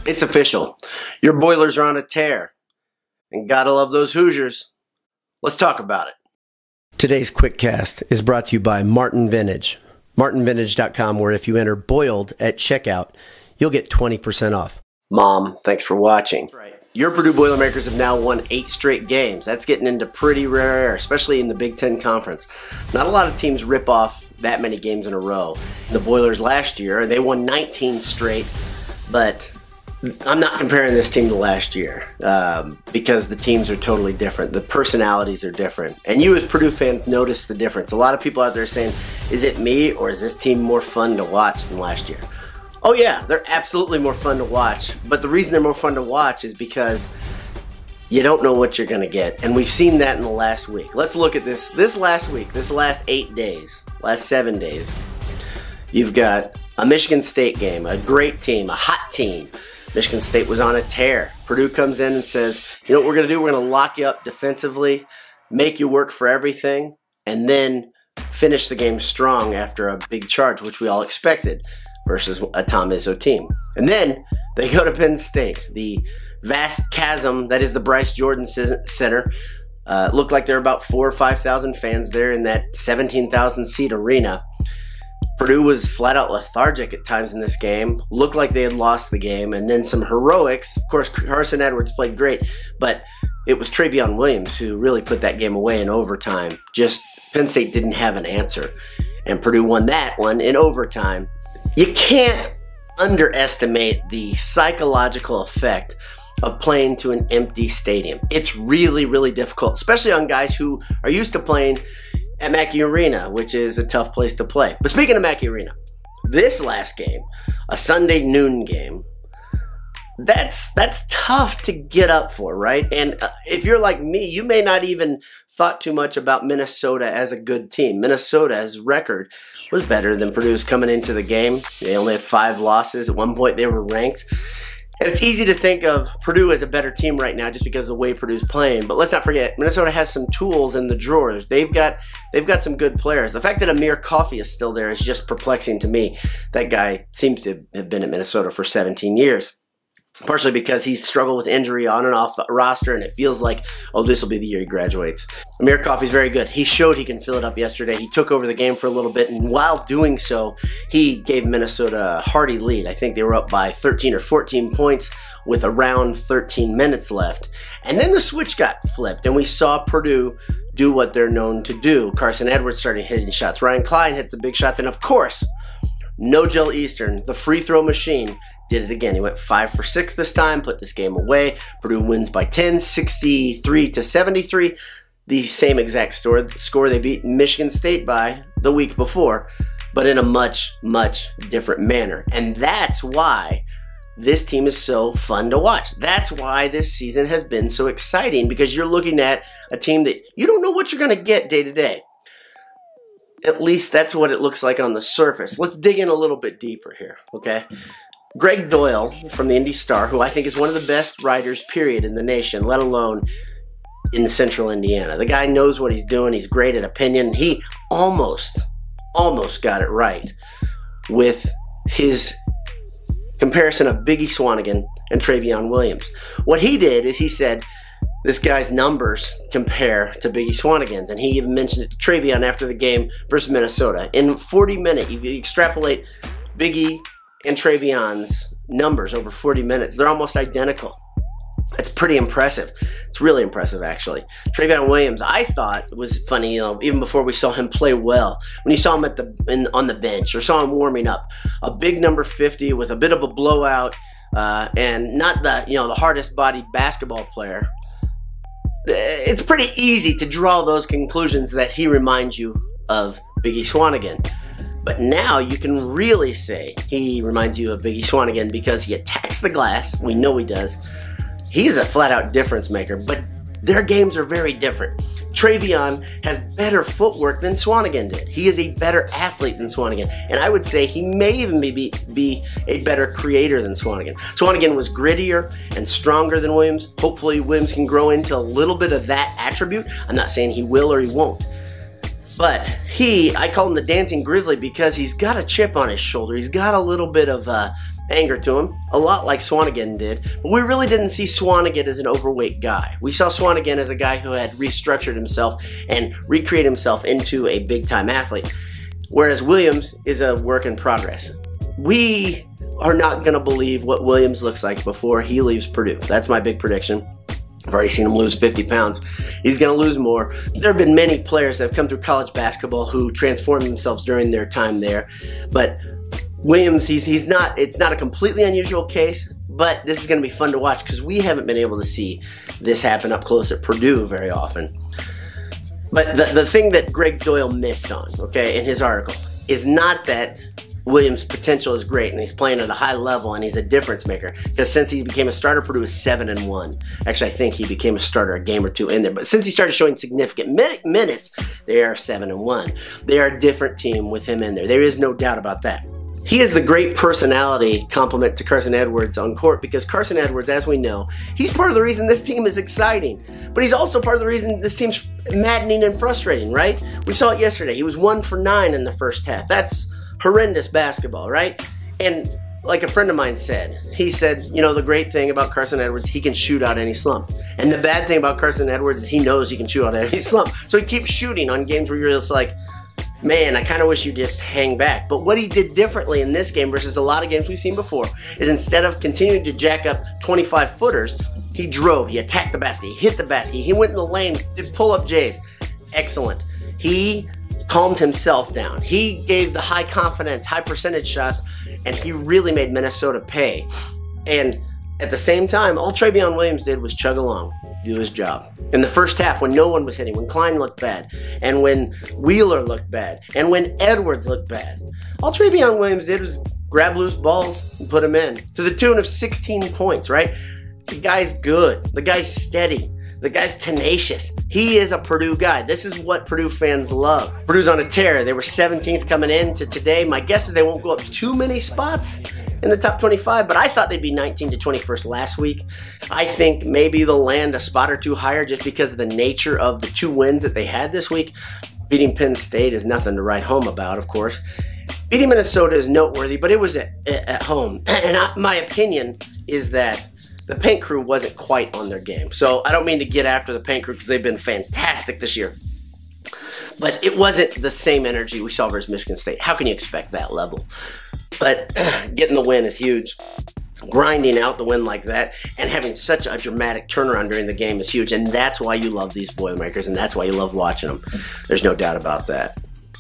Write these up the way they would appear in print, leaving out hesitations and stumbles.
It's official. Your Boilers are on a tear. And gotta love those Hoosiers. Let's talk about it. Today's QuickCast is brought to you by Martin Vintage. MartinVintage.com, where if you enter Boiled at checkout, you'll get 20% off. Mom, thanks for watching. Right. Your Purdue Boilermakers have now won 8 straight games. That's getting into pretty rare air, especially in the Big Ten Conference. Not a lot of teams rip off that many games in a row. The Boilers last year, they won 19 straight, but I'm not comparing this team to last year because the teams are totally different. The personalities are different. And you as Purdue fans notice the difference. A lot of people out there are saying, is it me or is this team more fun to watch than last year? Oh yeah, they're absolutely more fun to watch. But the reason they're more fun to watch is because you don't know what you're going to get. And we've seen that in the last week. Let's look at this last week, this last 8 days, last 7 days. You've got a Michigan State game, a great team, a hot team. Michigan State was on a tear. Purdue comes in and says, you know what we're going to do? We're going to lock you up defensively, make you work for everything, and then finish the game strong after a big charge, which we all expected, versus a Tom Izzo team. And then they go to Penn State, the vast chasm that is the Bryce Jordan Center. Looked like there were about 4,000 or 5,000 fans there in that 17,000 seat arena. Purdue was flat out lethargic at times in this game. Looked like they had lost the game. And then some heroics. Of course, Carson Edwards played great. But it was Travion Williams who really put that game away in overtime. Just Penn State didn't have an answer. And Purdue won that one in overtime. You can't underestimate the psychological effect of playing to an empty stadium. It's really, really difficult, especially on guys who are used to playing at Mackey Arena, which is a tough place to play. But speaking of Mackey Arena, this last game, a Sunday noon game, that's tough to get up for, right? And if you're like me, you may not even thought too much about Minnesota as a good team. Minnesota's record was better than Purdue's coming into the game. They only had 5 losses. At one point, they were ranked. And it's easy to think of Purdue as a better team right now just because of the way Purdue's playing. But let's not forget, Minnesota has some tools in the drawers. They've got some good players. The fact that Amir Coffey is still there is just perplexing to me. That guy seems to have been at Minnesota for 17 years. Partially because he's struggled with injury on and off the roster, and it feels like, oh, this will be the year he graduates. Amir Coffey's very good. He showed he can fill it up yesterday. He took over the game for a little bit, and while doing so, he gave Minnesota a hearty lead. I think they were up by 13 or 14 points with around 13 minutes left. And then the switch got flipped, and we saw Purdue do what they're known to do. Carson Edwards started hitting shots. Ryan Klein hit some big shots, and of course, Nojel Eastern, the free throw machine, did it again. He went 5 for 6 this time, put this game away. Purdue wins by 10, 63-73. The same exact score they beat Michigan State by the week before, but in a much, much different manner. And that's why this team is so fun to watch. That's why this season has been so exciting, because you're looking at a team that you don't know what you're going to get day to day. At least that's what it looks like on the surface. Let's dig in a little bit deeper here, okay? Greg Doyle from the Indy Star, who I think is one of the best writers, period, in the nation, let alone in central Indiana. The guy knows what he's doing. He's great at opinion. He almost got it right with his comparison of Biggie Swanigan and Travion Williams. What he did is he said, this guy's numbers compare to Biggie Swanigan's, and he even mentioned it to Travion after the game versus Minnesota. In 40 minutes, if you extrapolate Biggie and Travion's numbers over 40 minutes, they're almost identical. It's pretty impressive. It's really impressive, actually. Travion Williams, I thought, was funny, even before we saw him play well. When you saw him on the bench or saw him warming up, a big number 50 with a bit of a blowout, and not the hardest-bodied basketball player. It's pretty easy to draw those conclusions that he reminds you of Biggie Swanigan. But now you can really say he reminds you of Biggie Swanigan because he attacks the glass. We know he does. He's a flat-out difference maker, but their games are very different. Travion has better footwork than Swanigan did. He is a better athlete than Swanigan, and I would say he may even be a better creator than Swanigan. Swanigan was grittier and stronger than Williams. Hopefully Williams can grow into a little bit of that attribute. I'm not saying he will or he won't. But I call him the Dancing Grizzly because he's got a chip on his shoulder. He's got a little bit of anger to him, a lot like Swanigan did, but we really didn't see Swanigan as an overweight guy. We saw Swanigan as a guy who had restructured himself and recreated himself into a big-time athlete, whereas Williams is a work in progress. We are not going to believe what Williams looks like before he leaves Purdue. That's my big prediction. I've already seen him lose 50 pounds. He's going to lose more. There have been many players that have come through college basketball who transformed themselves during their time there, but Williams, it's not a completely unusual case, but this is going to be fun to watch because we haven't been able to see this happen up close at Purdue very often. But the thing that Greg Doyle missed on, okay, in his article is not that Williams' potential is great and he's playing at a high level and he's a difference maker, because since he became a starter, Purdue is 7-1. Actually, I think he became a starter a game or two in there, but since he started showing significant minutes, they are 7-1. They are a different team with him in there. There is no doubt about that. He is the great personality complement to Carson Edwards on court, because Carson Edwards, as we know, he's part of the reason this team is exciting, but he's also part of the reason this team's maddening and frustrating, right? We saw it yesterday. He was 1 for 9 in the first half. That's horrendous basketball, right? And like a friend of mine said, he said, you know, the great thing about Carson Edwards, he can shoot out any slump. And the bad thing about Carson Edwards is he knows he can shoot out any slump. So he keeps shooting on games where you're just like, man, I kind of wish you just hang back. But what he did differently in this game versus a lot of games we've seen before is instead of continuing to jack up 25-footers, he drove, he attacked the basket, he hit the basket, he went in the lane, did pull-up J's. Excellent. He calmed himself down. He gave the high confidence, high percentage shots, and he really made Minnesota pay. And at the same time, all Trevion Williams did was chug along, do his job. In the first half, when no one was hitting, when Klein looked bad, and when Wheeler looked bad, and when Edwards looked bad, all Trevion Williams did was grab loose balls and put them in, to the tune of 16 points, right? The guy's good. The guy's steady. The guy's tenacious. He is a Purdue guy. This is what Purdue fans love. Purdue's on a tear. They were 17th coming into today. My guess is they won't go up too many spots in the top 25, but I thought they'd be 19 to 21st last week. I think maybe they'll land a spot or two higher just because of the nature of the 2 wins that they had this week. Beating Penn State is nothing to write home about, of course. Beating Minnesota is noteworthy, but it was at home. And my opinion is that the Paint Crew wasn't quite on their game. So I don't mean to get after the Paint Crew because they've been fantastic this year. But it wasn't the same energy we saw versus Michigan State. How can you expect that level? But getting the win is huge. Grinding out the win like that and having such a dramatic turnaround during the game is huge. And that's why you love these Boilermakers, and that's why you love watching them. There's no doubt about that.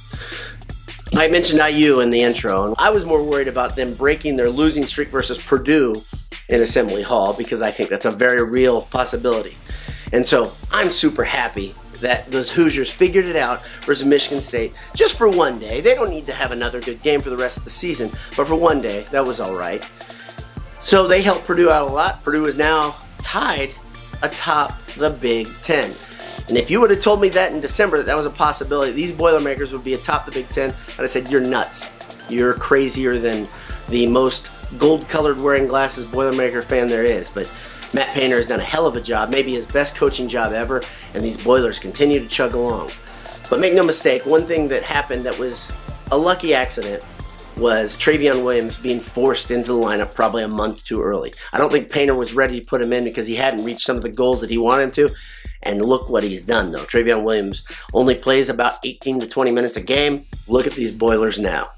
I mentioned IU in the intro, and I was more worried about them breaking their losing streak versus Purdue in Assembly Hall, because I think that's a very real possibility. And so I'm super happy that those Hoosiers figured it out versus Michigan State just for one day. They don't need to have another good game for the rest of the season, but for one day, that was all right. So they helped Purdue out a lot. Purdue is now tied atop the Big Ten. And if you would have told me that in December, that was a possibility, these Boilermakers would be atop the Big Ten, I'd have said, you're nuts. You're crazier than the most gold-colored wearing glasses Boilermaker fan there is. But Matt Painter has done a hell of a job, maybe his best coaching job ever, and these Boilers continue to chug along. But make no mistake, one thing that happened that was a lucky accident was Trevion Williams being forced into the lineup probably a month too early. I don't think Painter was ready to put him in because he hadn't reached some of the goals that he wanted him to. And look what he's done, though. Trevion Williams only plays about 18 to 20 minutes a game. Look at these Boilers now.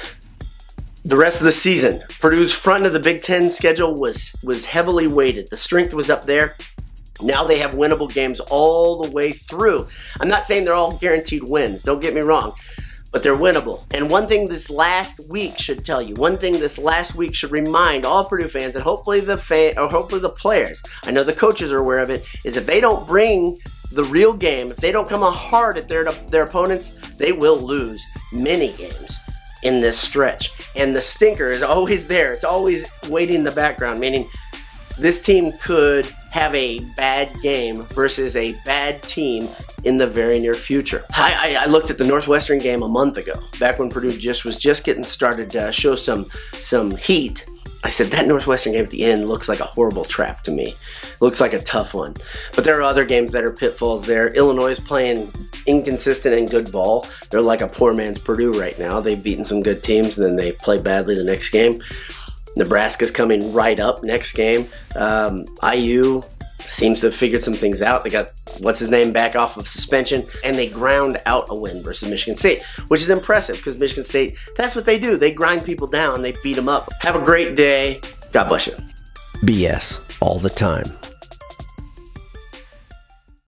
The rest of the season, Purdue's front of the Big Ten schedule was heavily weighted. The strength was up there. Now they have winnable games all the way through. I'm not saying they're all guaranteed wins. Don't get me wrong. But they're winnable. And one thing this last week should tell you, one thing this last week should remind all Purdue fans, and hopefully the players, I know the coaches are aware of it, is if they don't bring the real game, if they don't come hard at their opponents, they will lose many games in this stretch. And the stinker is always there. It's always waiting in the background, meaning this team could have a bad game versus a bad team in the very near future. I looked at the Northwestern game a month ago, back when Purdue was just getting started to show some heat. I said, that Northwestern game at the end looks like a horrible trap to me. Looks like a tough one. But there are other games that are pitfalls there. Illinois is playing inconsistent and good ball. They're like a poor man's Purdue right now. They've beaten some good teams, and then they play badly the next game. Nebraska's coming right up next game. IU seems to have figured some things out. They got, what's his name, back off of suspension, and they ground out a win versus Michigan State, which is impressive because Michigan State, that's what they do. They grind people down, they beat them up. Have a great day. God bless you. BS all the time.